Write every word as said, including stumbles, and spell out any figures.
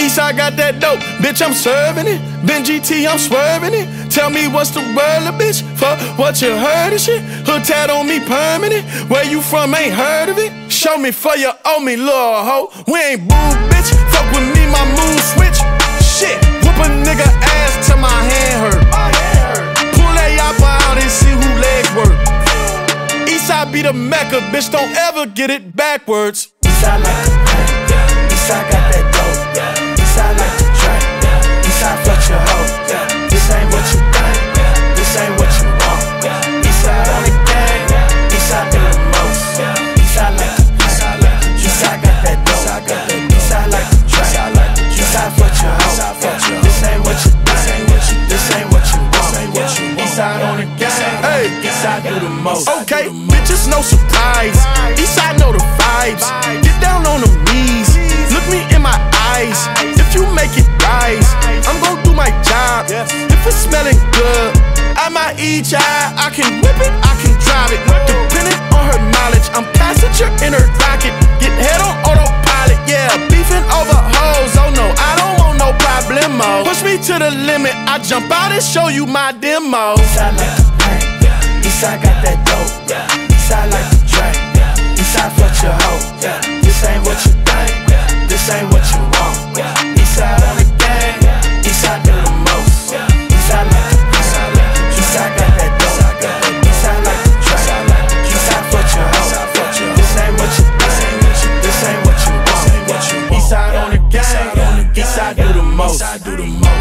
Eastside got that dope, bitch, I'm serving it. Ben G T, I'm swerving it. Tell me what's the word, bitch, for what you heard and shit. Hood tat on me permanent. Where you from, ain't heard of it. Show me for you owe me, little hoe. We ain't boo, bitch. Fuck with me, my mood switch. Shit, whoop a nigga ass till my hand hurt. Pull that yappa out and see who legs work. Eastside be the Mecca, bitch, don't ever get it backwards. Eastside like the pain, Eastside got that dope. Eastside like the drink, Eastside fuck your hoe. This ain't what you think, this ain't what you want. Eastside on the gang, Eastside do the most. Eastside like the pain, Eastside got that dope. Eastside like the drink, Eastside fuck your hoe. This ain't what you think, this ain't what you want. Eastside on the gang, hey, Eastside do the most. Okay, bitches no surprise. Eastside know the vibes. Get down on them knees. Look me in my eyes. If you make it rise, I'm gon' do my job. If it's smelling good, I might eat ya. I can whip it, I can drive it. Depending on her knowledge, I'm passenger in her rocket. Get head on autopilot, yeah. Beefing over hoes, oh no, I don't want no problemo. Push me to the limit, I jump out and show you my demo. Eastside like the pain, Eastside got that dope. Eastside like the drink, Eastside fuck your hoe. This ain't what you think, this ain't what you want. Eastside on the gang, Eastside do the most. Eastside like the pain, Eastside got that dope. Eastside like the drink, Eastside fuck your hoe. This ain't what you think, this ain't what you want. Eastside on the gang, Eastside do the most.